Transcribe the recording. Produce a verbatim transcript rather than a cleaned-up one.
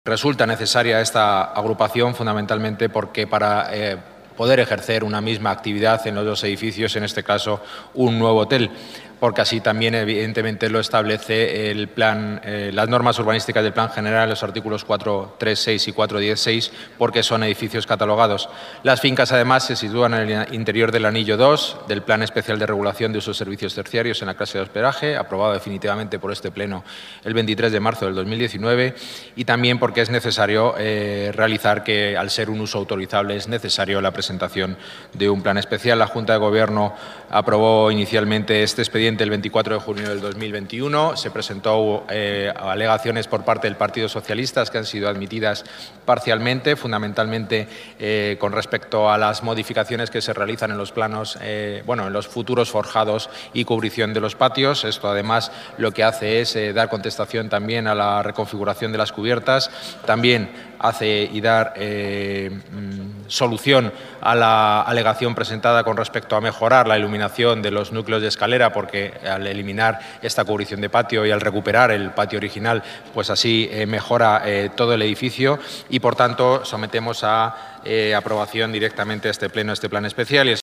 Resulta necesaria esta agrupación fundamentalmente porque para eh, poder ejercer una misma actividad en los dos edificios, en este caso un nuevo hotel, porque así también evidentemente lo establece el plan, eh, las normas urbanísticas del Plan General, los artículos cuatro punto tres punto seis y cuatro punto diez punto seis, porque son edificios catalogados. Las fincas además se sitúan en el interior del anillo dos del Plan Especial de Regulación de Usos Servicios Terciarios en la clase de hospedaje, aprobado definitivamente por este Pleno el veintitrés de marzo del dos mil diecinueve, y también porque es necesario eh, realizar que, al ser un uso autorizable, es necesario la presentación de un plan especial. La Junta de Gobierno aprobó inicialmente este expediente el veinticuatro de junio del dos mil veintiuno. Se presentó eh, alegaciones por parte del Partido Socialista que han sido admitidas parcialmente, fundamentalmente eh, con respecto a las modificaciones que se realizan en los planos, eh, bueno, en los futuros forjados y cubrición de los patios. Esto, además, lo que hace es eh, dar contestación también a la reconfiguración de las cubiertas, también hace y dar eh, solución a la alegación presentada con respecto a mejorar la iluminación de los núcleos de escalera, porque al eliminar esta cubrición de patio y al recuperar el patio original, pues así eh, mejora eh, todo el edificio y, por tanto, sometemos a eh, aprobación directamente a este pleno este plan especial. Y